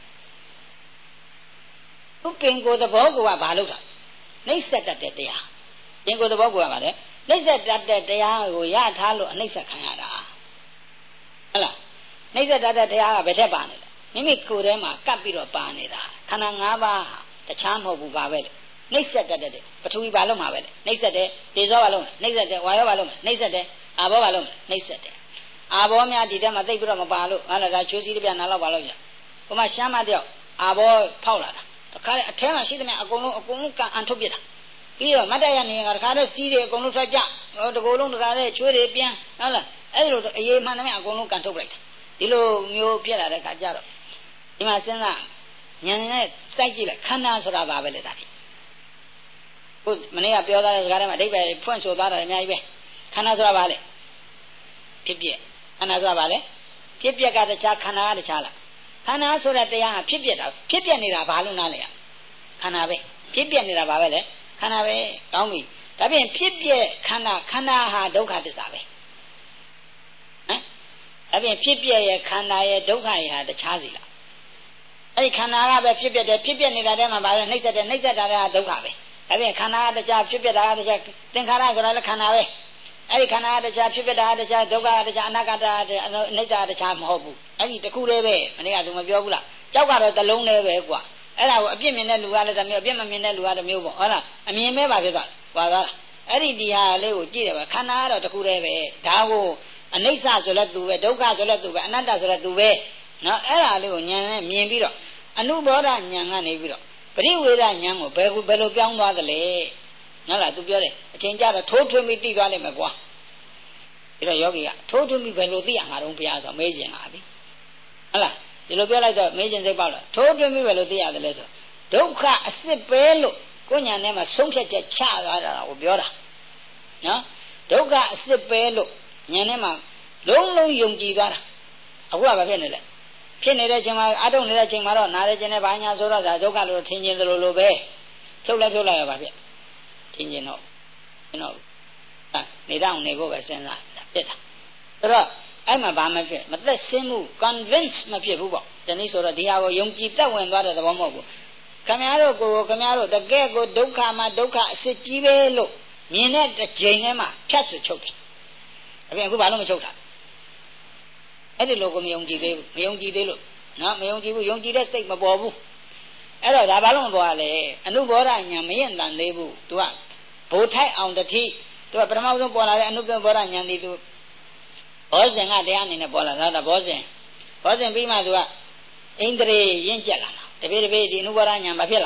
[SPEAKER 1] သူပင်ကိုယ်သဘောကဘာလုပ်တာနှိမ့်ဆက်တတ်တဲ့တရားပင်ကိုယ်သဘောကဘာလဲနှိမ့်ဆက်တတ်တဲ့တရားကိုရထားလို့အနှိမ့်ဆက်ခံရတာဟုတ်လားနှိမ့်ဆက်တတ်တဲ့တရားကဘယ်ထက်ပါနေလဲမိမိကိုယ်ထဲမှာကပ်ပြီးတော့ပါနေတာခန္ဓာ၅ပါးတခြားမဟုတ်ဘူးပါပဲလေနှိမ့်ဆက်တတ်တဲ့ပထဝီဘာလုံးမှာပဲလေနှိမ့်ဆက်တယ်ဒေဇောဘာလုံးနှိမ့်ဆက်တယ်ဝါယောဘာလုံးနှိမ့်ဆက်တယ်အာဘောဘာလုံးနှိမ့်ဆက်တယ်အာဘောများဒီတက်မှာသိပြီးတော့မပါလို့ဟာလာဒါချိုးစီးတပြနားလောက်ပါလို့ကြာဟိုမှာရှမ်းမတယောက်အာဘောဖောက်လာတာတခါလေအထဲမှာရှိသမျှအကုန်လုံးအကုန်လုံးကန်အန်ထုတ်ပြတာပြီးတော့မတ်တရနေကတခါတော့စီးတွေအကုန်လုံးထွက်ကြဟိုတကူလုံးတခါလေချွေးတွေပြန်ဟုတ်လားအဲ့ဒီလိုအရေးမှန်သမျှအကုန်လုံးကန်ထုတ်လိုက်တာဒီလိုမျိုးပြက်လာတဲ့ခါကျတော့ဒီမှာစဉ်းစားဉာဏ်နဲ့စိုက်ကြည့်လိုက်ခန္ဓာဆိုတာဘာပဲလဲဒါဖြစ်ခုမနေ့ကပြောသားတဲ့စကားထဲမှာအဓိပ္ပာယ်ဖွင့်ဆိုသွားတာအများကြီးပဲခန္ဓာဆိုတာဘာလဲဖြစ်ပြက်ခန္ဓာဆိုတာဘာလဲဖြစ်ပြက်ကတခြားခန္ဓာကတခြားလားခန္ဓာဆိုတဲ့တရားကဖြစ်ပြက်တာဖြစ်ပြက်နေတာဘာလို့နားလဲရခန္ဓာပဲဖြစ်ပြက်နေတာဘာပဲလဲခန္ဓာပဲကောင်းပြီဒါဖြင့်ဖြစ်ပြက်ခန္ဓာခန္ဓာဟာဒုက္ခသစ္စာပဲဟမ်ဒါဖြင့်ဖြစ်ပြက်ရဲ့ခန္ဓာရဲ့ဒုက္ခရဲ့ဟာတခြားစီလားအဲ့ဒီခန္ဓာကပဲဖြစ်ပြက်တယ်ဖြစ်ပြက်နေတာတည်းမှာဘာလဲနှိမ့်ဆက်တယ်နှိမ့်ဆက်တာကဒုက္ခပဲဒါဖြင့်ခန္ဓာကတခြားဖြစ်ပြက်တာကတခြားသင်္ခါရဆိုတာလည်းခန္ဓာပဲအဲ့ဒီခန္ဓာကတခြားဖြစ်ပြက်တာကတခြားဒုက္ခကတခြားအနတ္တကတခြားအနိစ္စကတခြားမဟုတ်ဘူးအဲ့ဒီတခုတည်းပဲမနေ့ကသူမပြောဘူးလားကြောက်ကတော့တလုံးတည်းပဲကွာအဲ့ဒါကိုအပြစ်မြင်တဲ့လူကလည်းတစ်မျိုးအပြစ်မမြင်တဲ့လူကတစ်မျိုးပေါ့ဟုတ်လားအမြင်မဲပါဖြစ်သွားကွာသွားတာအဲ့ဒီဒီဟာလေးကိုကြည့်တယ်ပဲခန္ဓာကတော့တခုတည်းပဲဒါကိုအနိစ္စဆိုလဲသူပဲဒုက္ခဆိုလဲသူပဲအနတ္တဆိုလဲသူပဲနော်အဲ့ဒါလေးကိုဉာဏ်နဲ့မြင်ပြီးတော့အနုဘောဓဉာဏ်ကနေပြီးတော့ပရိဝေဒဉာဏ်ကိုဘယ်ကိုဘယ်လိုပြောင်းသွားသလဲနော်လားသူပြောတယ်အချိန်ကြတော့ထိုးထွင်းပြီးသိသွားလိမ့်မယ်ကွာဒီတော့ယောဂီကထိုးထွင်းပြီးဘယ်လိုသိရမှာတော့ဘုရားဆိုမေးကျင်လာပြီဟုတ်လားဒီလိုပြောလိုက်တော့မေးကျင်စိတ်ပေါက်လာထိုးထွင်းပြီးဘယ်လိုသိရတယ်လဲဆိုဒုက္ခအစစ်ပဲလို့ကိုညာထဲမှာဆုံးဖြတ်ချက်ချသွားတာကိုပြောတာနော်ဒုက္ခအစစ်ပဲလို့ညာထဲမှာလုံးလုံးယုံကြည်သွားတာအခုကဘာဖြစ်နေလဲဖြစ်နေတဲ့အချိန်မှာအတုံနေတဲ့အချိန်မှာတော့နားရခြင်းနဲ့ဘာညာဆိုတော့ဒါဒုက္ခလို့ထင်ကျင်သလိုလိုပဲဖြုတ်လဲဖြုတ်လိုက်ရပါဗျထင်ကျင်တော့နော်နေတော့နေဖို့ပဲစဉ်းစားဖြစ်တာဆိုတော့အဲ့မှာဘာမှဖြစ်မသက်ရှင်းမှု convince မဖြစ်ဘူးပေါ့ဒီနေ့ဆိုတော့ဒီဟာကိုယုံကြည်သက်ဝင်သွားတဲ့သဘောမဟုတ်ဘူးခင်ဗျားတို့ကိုခင်ဗျားတို့တကယ်ကိုဒုက္ခမှာဒုက္ခအစစ်ကြီးပဲလို့မြင်တဲ့တစ်ချိန်ထဲမှာဖြတ်ဆွချုပ်တယ်အပြင်အခုဘာလို့မချုပ်တာအဲ့ဒီလိုကိုမယုံကြည်သေးဘူးမယုံကြည်သေးလို့နော်မယုံကြည်ဘူးယုံကြည်တဲ့စိတ်မပေါ်ဘူးအဲ့တော့ဒါဘာလို့မပေါ်ရလဲအနုဘောဓဉာဏ်မရင်တန်သေးဘူး तू ကဘိုလ်ထိုက်အောင်တတိသူကပထမဆုံးပေါ်လာတဲ့အနုဘောဓဉာဏ်ဒီသူဘောဇင်ကတရားအနေနဲ့ပေါ်လာတာဘောဇင်ဘောဇင်ပြီးမှသူကဣန္ဒြေရင့်ကျက်လာတာတပြေးတပြေးဒီအနုဘောဓဉာဏ်မဖြစ်လာ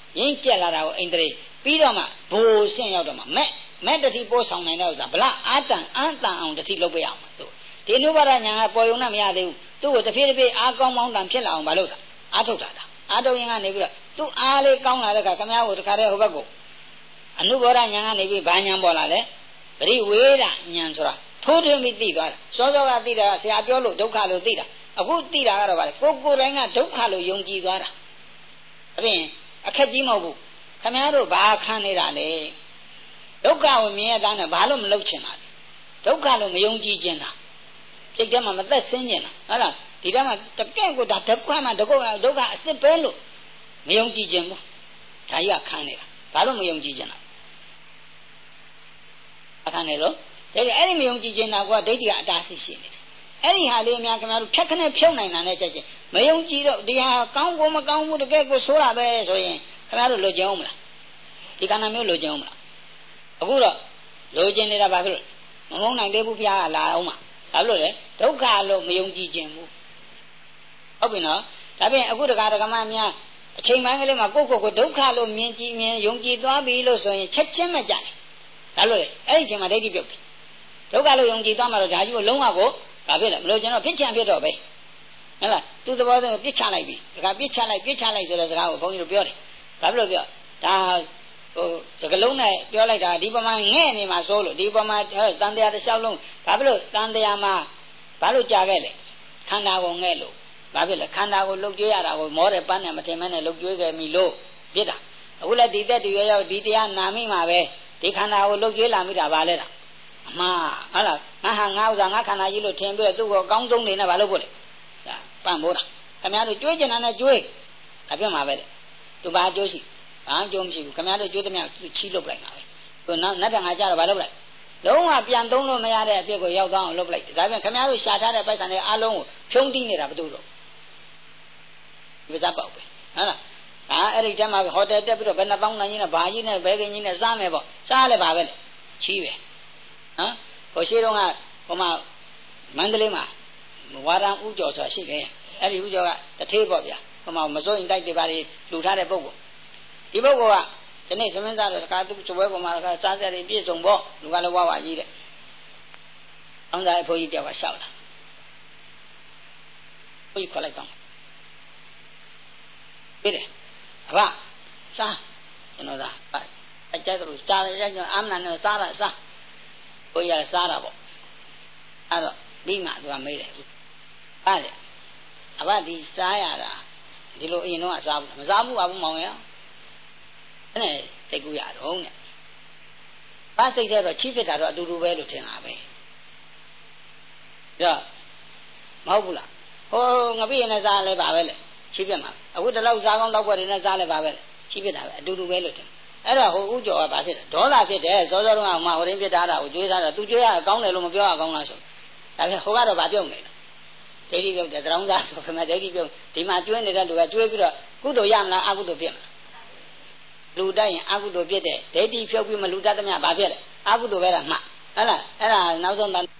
[SPEAKER 2] ရင်းကျက်လာတာကိုအိန္ဒြေပြီးတော့မှဘိုးဆင့်ရောက်တော့မှမဲ့မဲ့တတိပိုးဆောင်နိုင်တဲ့ဥစ္စာဗလားအာတန်အန်တန်အောင်တတိလုပ်ပေးအောင်သူဒီအနုပါဒညာကပေါ်ယုံနဲ့မရသေးဘူးသူ့ကိုတစ်ပြေးတစ်ပြေးအားကောင်းမောင်းတန်ဖြစ်လာအောင်မလုပ်တာအားထုတ်တာအားထုတ်ရင်ကနေပြီးတော့သူ့အားလေးကောင်းလာတဲ့အခါခမည်းကိုတခါတည်းဟိုဘက်ကိုအနုဘောဓညာကနေပြီးဘာညာပေါ်လာလဲပရိဝေဒညာဆိုတာထိုးထွင်းပြီးသိသွားတာစောစောကသိတာဆရာပြောလို့ဒုက္ခလို့သိတာအခုသိတာကတော့ဗါလေကိုကိုယ်တိုင်ကဒုက္ခလို့ယုံကြည်သွားတာအပြင်အခက်ကြီးမဟုတ်ဘူးခမည်းတော်ဘာခံနေတာလဲဒုက္ခကိုမြင်ရတဲ့နဲ့ဘာလို့မလုပ်ချင်တာလဲဒုက္ခလို့မယုံကြည်ချင်တာစိတ်ထဲမှာမသက်ဆင်းချင်တာဟုတ်လားဒီထဲမှာတကယ့်ကိုဒါဒုက္ခမှဒုက္ခဒုက္ခအစစ်ပဲလို့မယုံကြည်ချင်ဘူးဒါကြီးကခံနေတာဘာလို့မယုံကြည်ချင်တာအခါနေလို့ဒါကြအဲ့ဒီမယုံကြည်ချင်တာကဒိဋ္ဌိကအတားဆီးရှိနေတယ်အဲ့ဒီဟာလေးအများခင်ဗျားတို့ဖြတ်ခနဲ့ဖြုတ်နိုင်တာနဲ့ကြက်ချင်းမယုံကြည်တော့ဒီဟာကောင်းကိုမကောင်းဘူးတကယ်ကိုဆိုးတာပဲဆိုရင်ခင်ဗျားတို့လိုချင်အောင်မလားဒီကဏ္ဍမျိုးလိုချင်အောင်မလားအခုတော့လိုချင်နေတာဘာဖြစ်လို့မမုန်းနိုင်သေးဘူးဖျားကလာအောင်မှာဘာလို့လဲဒုက္ခလို့မယုံကြည်ခြင်းဘူးဟုတ်ပြီနော်ဒါဖြင့်အခုတက္ကရာဓမ္မများအချိန်ပိုင်းကလေးမှာကိုယ့်ကိုယ်ကိုဒုက္ခလို့မြင်ကြည့်မြင်ယုံကြည်သွားပြီလို့ဆိုရင်ချက်ချင်းမကြတယ်ဒါလို့လေအဲ့ဒီအချိန်မှာဒိဋ္ဌိပြုတ်တယ်ဒုက္ခလို့ယုံကြည်သွားမှတော့ဒါကြီးကိုလုံးဝကိုဘာဖြစ်လဲမလို့ကျွန်တော်ဖြစ်ချင်ဖြစ်တော့ပဲဟုတ်လားသူသဘောတည်းပြစ်ချလိုက်ပြီဒါကပြစ်ချလိုက်ပြစ်ချလိုက်ဆိုတဲ့စကားကိုဘုန်းကြီးတို့ပြောတယ်ဘာဖြစ်လို့ပြောဒါဟိုစကလုံးနဲ့ပြောလိုက်တာဒီပမာငဲ့နေမှာစိုးလို့ဒီပမာတန်တရားတစ်လျှောက်လုံးဘာဖြစ်လို့တန်တရားမှာဘာလို့ကြာခဲ့လဲခန္ဓာကိုငဲ့လို့ဘာဖြစ်လဲခန္ဓာကိုလှုပ်ကြွေးရတာကိုမောတဲ့ပန်းနဲ့မထင်မဲနဲ့လှုပ်ကြွေးခဲ့ပြီလို့ပြစ်တာအခုလည်းဒီသက်တည်းရရောက်ဒီတရားနာမိမှာပဲဒီခန္ဓာကိုလှုပ်ကြွေးလာမိတာဘာလဲတာအမှားဟုတ်လားငါဟာငါဥစ္စာငါခန္ဓာကြီးလို့ထင်ပြီးတော့သူ့ကိုအကောင်းဆုံးနေနဲ့ဘာလို့ဖို့လဲဒါပန့်ဖို့တာခင်ဗျားတို့ကြွေးကျင်တာနဲ့ကြွေးဒါပြမှာပဲလေသူဘာကြိုးရှိဘာကြိုးမရှိဘူးခင်ဗျားတို့ကြွေးသမျှချီးလုပ်လိုက်တာပဲသူနောက်နတ်ပြန်ငါကြတော့ဘာလုပ်လိုက်လုံးဝပြန်သုံးလို့မရတဲ့အဖြစ်ကိုရောက်သွားအောင်လုပ်လိုက်ဒါပြန်ခင်ဗျားတို့ရှာထားတဲ့ပိုက်ဆံတွေအားလုံးကိုဖြုံးတီးနေတာဘယ်သူတော့ဒီစားပေါက်ပဲဟုတ်လားဒါအဲ့ဒီကျမ်းမှာဟိုတယ်တက်ပြီးတော့ဘယ်နှပေါင်းနိုင်ကြီးနဲ့ဘာကြီးနဲ့ဘဲကင်းကြီးနဲ့စားမယ်ပေါ့စားလဲပါပဲလေချီးပဲဟမ်ဟိုရှိတော့ကဟိုမှာမန္တလေးမှာဝါရံဥကျော်ဆိုတာရှိတယ်အဲ့ဒီဥကျော်ကတထေးပေါ့ဗျာဟိုမှာမစိုးရင်တိုက်တွေပါလေလှူထားတဲ့ပုဂ္ဂိုလ်ဒီပုဂ္ဂိုလ်ကဒီနေ့သမင်းသားတော့တခါသူ့ကျွဲပေါ်မှာတခါစားစက်တွေပြည့်စုံပေါ့လူကလည်းဝါဝါကြီးတဲ့အောင်သားအဖိုးကြီးတယောက်ကရှောက်လာဘုရားခေါ်လိုက်တော့ပြတယ်အဘစားကျွန်တော်သာအကြိုက်ကြလို့စားရကြအာမနာနဲ့စားတာစားဘုရားစားတာပေါ့အဲ့တော့ပြီးမှသူကမေးတယ်ဟာလေအဘဒီစားရတာဒီလိုအရင်တော့စားဘူးမစားဘူးအဘမောင်ရအဲ့နဲ့စိတ်ကူးရတော့တဲ့ဘာစိတ်ထဲတော့ချီးဖြစ်တာတော့အတူတူပဲလို့ထင်တာပဲဒါမဟုတ်ဘူးလားဟိုငပိရနဲ့စားလဲပါပဲလေချီးဖြစ်မှာအခုတလောက်စားကောင်းတောက်ွက်တွေနဲ့စားလဲပါပဲလေချီးဖြစ်တာပဲအတူတူပဲလို့ထင်အဲ့တော့ဟိုဥကျော်ကဘာဖြစ်လဲဒေါသဖြစ်တယ်စောစောတုန်းကမှဟိုရင်းဖြစ်တာတာကိုကြွေးစားတာသူကြွေးရကောင်းတယ်လို့မပြောရကောင်းလားဆိုဒါပြန်ဟိုကတော့ဗာပြုတ်နေတယ်ဒိဋ္ဌိပြုတ်တယ်သံဃာဆိုခင်ဗျဒိဋ္ဌိပြုတ်ဒီမှာကျွေးနေတဲ့လူကကျွေးပြီးတော့ကုသိုလ်ရမလားအကုသိုလ်ဖြစ်မလားလူတိုက်ရင်အကုသိုလ်ဖြစ်တဲ့ဒိဋ္ဌိဖြုတ်ပြီးမလူတတ်သမျှဘာဖြစ်လဲအကုသိုလ်ပဲလားမှတ်ဟုတ်လားအဲ့ဒါနောက်ဆုံး